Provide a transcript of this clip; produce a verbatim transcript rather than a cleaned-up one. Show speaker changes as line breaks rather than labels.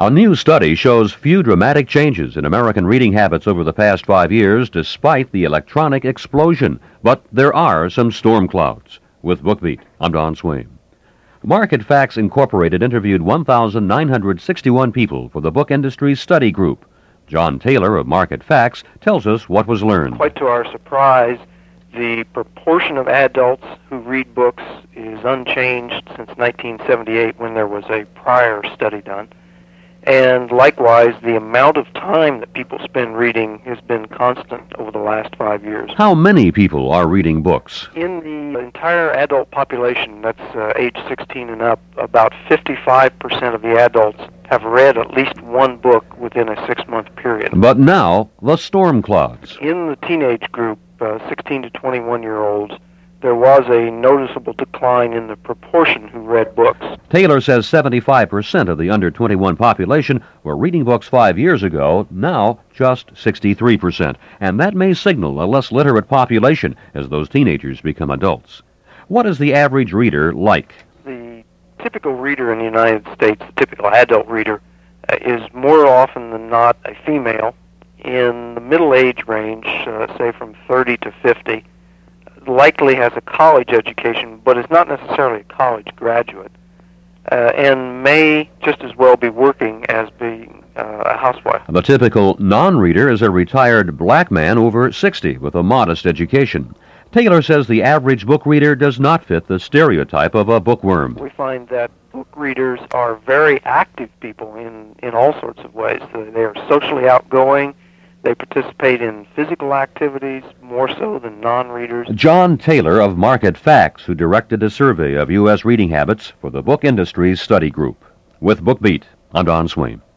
A new study shows few dramatic changes in American reading habits over the past five years despite the electronic explosion. But there are some storm clouds. With BookBeat, I'm Don Swain. Market Facts Incorporated interviewed one thousand nine hundred sixty-one people for the Book Industry Study Group. John Taylor of Market Facts tells us what was learned.
Quite to our surprise, the proportion of adults who read books is unchanged since nineteen seventy-eight, when there was a prior study done. And likewise, the amount of time that people spend reading has been constant over the last five years.
How many people are reading books?
In the entire adult population, that's uh, age sixteen and up, about fifty-five percent of the adults have read at least one book within a six-month period.
But now, the storm clouds.
In the teenage group, uh, sixteen to twenty-one-year-olds, there was a noticeable decline in the proportion who read books.
Taylor says seventy-five percent of the under twenty-one population were reading books five years ago, now just sixty-three percent. And that may signal a less literate population as those teenagers become adults. What is the average reader like?
The typical reader in the United States, the typical adult reader, uh, is more often than not a female in the middle age range, uh, say from thirty to fifty. Likely has a college education, but is not necessarily a college graduate, uh, and may just as well be working as being uh, a housewife.
The typical non-reader is a retired black man over sixty with a modest education. Taylor says the average book reader does not fit the stereotype of a bookworm.
We find that book readers are very active people in, in all sorts of ways. They are socially outgoing. They participate in physical activities more so than non-readers.
John Taylor of Market Facts, who directed a survey of U S reading habits for the Book Industry Study Group. With BookBeat, I'm Don Swain.